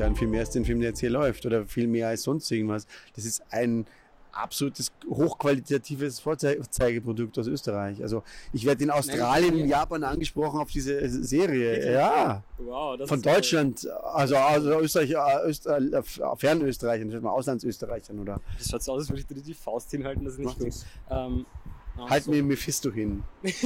werden, viel mehr als den Film, der jetzt hier läuft, oder viel mehr als sonst irgendwas. Das ist ein absolutes hochqualitatives Vorzeigeprodukt aus Österreich. Also ich werde in Australien, in Japan angesprochen auf diese Serie. Ja. Wow, das von ist Deutschland, also Österreich, Fernösterreichern, nicht mal Auslandsösterreichern, oder? Das schaut so aus, als würde ich dir die Faust hinhalten, das ist nicht gut. Halt mir Mephisto hin.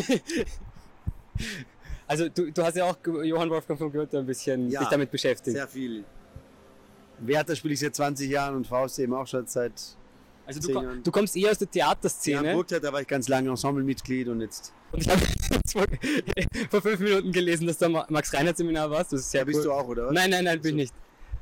Also du hast ja auch Johann Wolfgang von Goethe ein bisschen dich damit beschäftigt. Sehr viel. Werther spiele ich seit 20 Jahren und Faust eben auch schon seit also du kommst eher aus der Theaterszene. Ja, Burgtheater, da war ich ganz lange Ensemblemitglied und jetzt... Und ich habe vor 5 Minuten gelesen, dass du am Max-Reinhardt-Seminar warst. Das ist sehr bist cool. Du auch, oder was? Nein, bin ich nicht.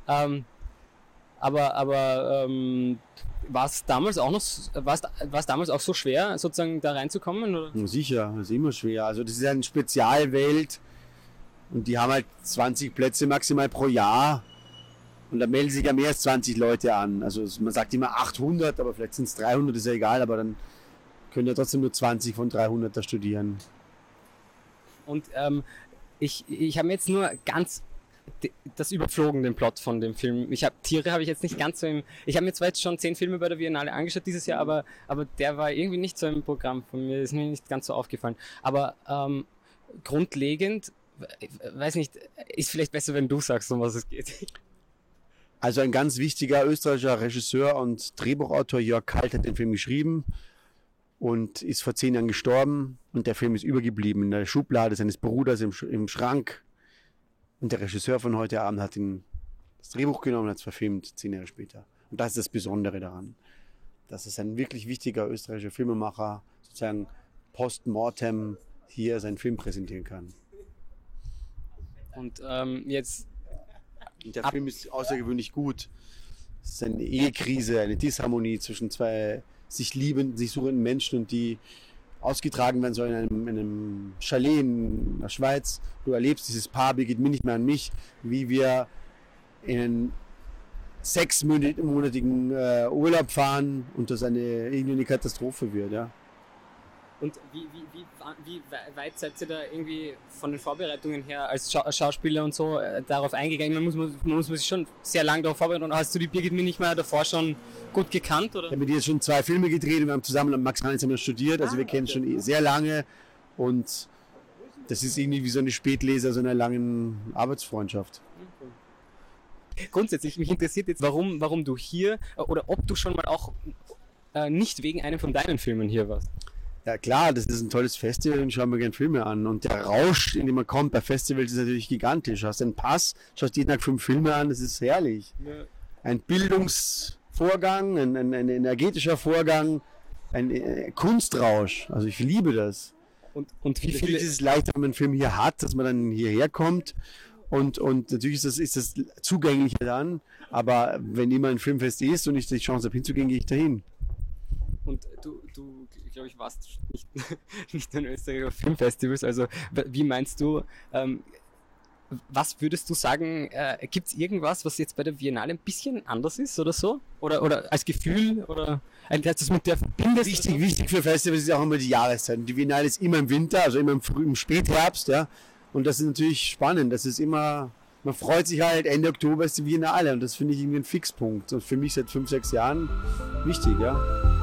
Aber war es damals auch so schwer, sozusagen da reinzukommen? Oder? Ja, sicher, das ist immer schwer. Also das ist eine Spezialwelt und die haben halt 20 Plätze maximal pro Jahr. Und da melden sich ja mehr als 20 Leute an. Also man sagt immer 800, aber vielleicht sind es 300, ist ja egal, aber dann können ja trotzdem nur 20 von 300 da studieren. Und ich habe mir jetzt nur ganz das überflogen, den Plot von dem Film. Tiere habe ich jetzt nicht ganz so ich habe mir zwar jetzt schon 10 Filme bei der Biennale angeschaut dieses Jahr, aber der war irgendwie nicht so im Programm von mir, ist mir nicht ganz so aufgefallen. Aber grundlegend, weiß nicht, ist vielleicht besser, wenn du sagst, um was es geht. Also ein ganz wichtiger österreichischer Regisseur und Drehbuchautor Jörg Kalt hat den Film geschrieben und ist vor 10 Jahren gestorben und der Film ist übergeblieben in der Schublade seines Bruders im Schrank und der Regisseur von heute Abend hat das Drehbuch genommen und hat es verfilmt 10 Jahre später. Und das ist das Besondere daran, dass es ein wirklich wichtiger österreichischer Filmemacher sozusagen post-mortem hier seinen Film präsentieren kann. Und jetzt... Der Film ist außergewöhnlich gut. Es ist eine Ehekrise, eine Disharmonie zwischen zwei sich liebenden, sich suchenden Menschen und die ausgetragen werden soll in einem Chalet in der Schweiz. Du erlebst dieses Paar, geht mir nicht mehr an mich, wie wir in einen 6-monatigen Urlaub fahren und das irgendwie eine Katastrophe wird, ja. Und wie weit seid ihr da irgendwie von den Vorbereitungen her als Schauspieler und so darauf eingegangen? Man muss sich schon sehr lange darauf vorbereiten. Und hast du die Birgit Minichmayr davor schon gut gekannt? Oder? Ich habe mit ihr jetzt schon 2 Filme gedreht und wir haben zusammen am Max-Reinhardt studiert. Also wir kennen schon sehr lange und das ist irgendwie wie so eine Spätleser so einer langen Arbeitsfreundschaft. Grundsätzlich, mich interessiert jetzt, warum du hier oder ob du schon mal auch nicht wegen einem von deinen Filmen hier warst. Ja klar, das ist ein tolles Festival und schauen wir gerne Filme an. Und der Rausch, in dem man kommt bei Festivals, ist natürlich gigantisch. Du hast einen Pass, schaust jeden Tag 5 Filme an, das ist herrlich. Ja. Ein Bildungsvorgang, ein energetischer Vorgang, ein Kunstrausch. Also ich liebe das. Und wie viele... Natürlich ist es leichter, wenn man einen Film hier hat, dass man dann hierher kommt. Und natürlich ist das zugänglicher dann. Aber wenn immer ein Filmfest ist und ich die Chance habe hinzugehen, gehe ich dahin. Und du glaube ich, warst nicht in Österreich auf Filmfestivals, also wie meinst du, was würdest du sagen, gibt es irgendwas, was jetzt bei der Biennale ein bisschen anders ist oder so? Oder als Gefühl? Oder das mit der verbindest? Wichtig für Festivals ist auch immer die Jahreszeit. Die Biennale ist immer im Winter, also immer im Spätherbst, ja. Und das ist natürlich spannend, das ist immer... Man freut sich halt, Ende Oktober ist die Biennale und das finde ich irgendwie ein Fixpunkt. Und für mich seit 5-6 Jahren wichtig, ja.